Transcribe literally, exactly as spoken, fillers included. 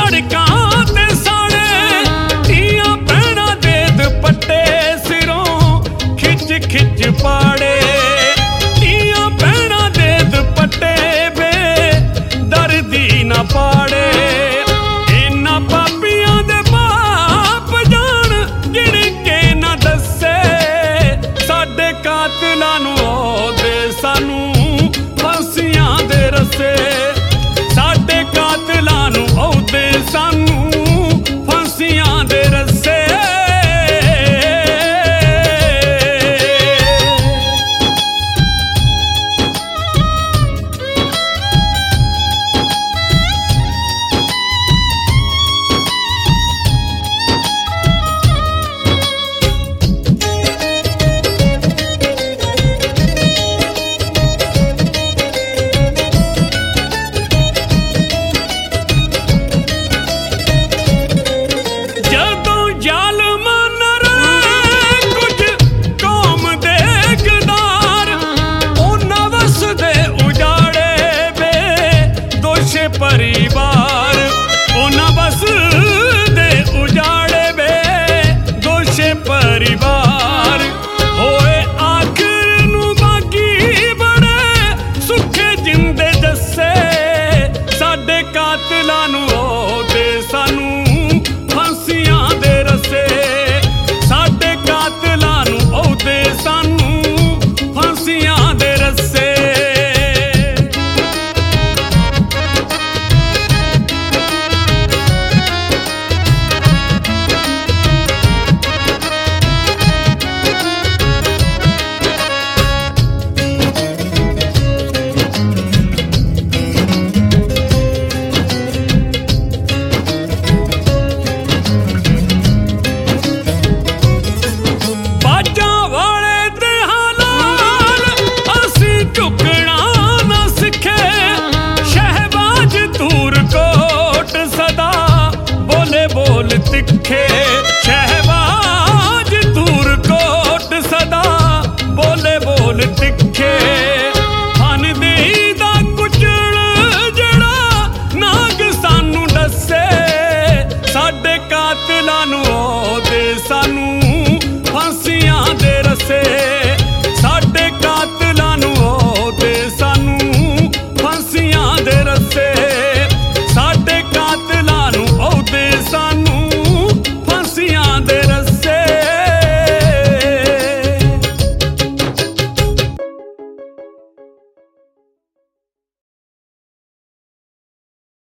सड़कां ते साड़े धीआं भैणां दे दुपट्टे सिरों खिच खिच पाड़े धीआं भैणां दे दुपट्टे बे दर्दी ना पाड़े इन्हां पापियां दे बाप जान गिण के ना दस्से साडे कातलां नूं औदे सानू फांसियां दे रस्से साडे कातलां नूं औदे सानू फांसियां दे रस्से परिवार उन्हां बस दे उजाड़े बे दोषे परिवार होए आखिर नूं बागी बड़े सुखे जिंदे जस्से साडे कातलां नूं औदे सानू फांसियां दे रस्से साडे कातलां नूं औदे सानू फांसियां दे रस्से बोल तिक